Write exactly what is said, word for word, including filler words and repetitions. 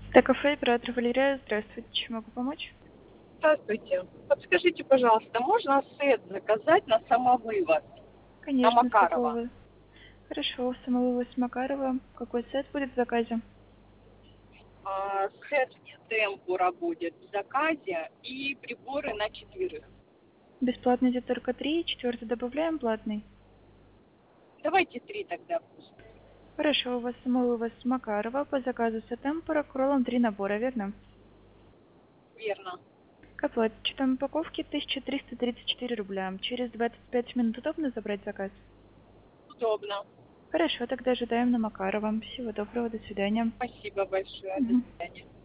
Так, кафе, оператор Валерия, здравствуйте, чем могу помочь? Здравствуйте. Подскажите, пожалуйста, можно сет заказать на самовывоз на Конечно, с какого Макарова? вы? Хорошо, самовывоз Макарова. Какой сет будет в заказе? А, сет темпура будет в заказе и приборы на четверых. Бесплатный идет только три, четвертый добавляем платный. Давайте три тогда пусть. Хорошо, у вас самовывоз Макарова по заказу Сетемпора кролом три набора, верно? Верно. К оплате учетом упаковки тысяча триста тридцать четыре рубля. Через двадцать пять минут удобно забрать заказ? Удобно. Хорошо, тогда ожидаем на Макарова. Всего доброго, до свидания. Спасибо большое. До Мгм. свидания.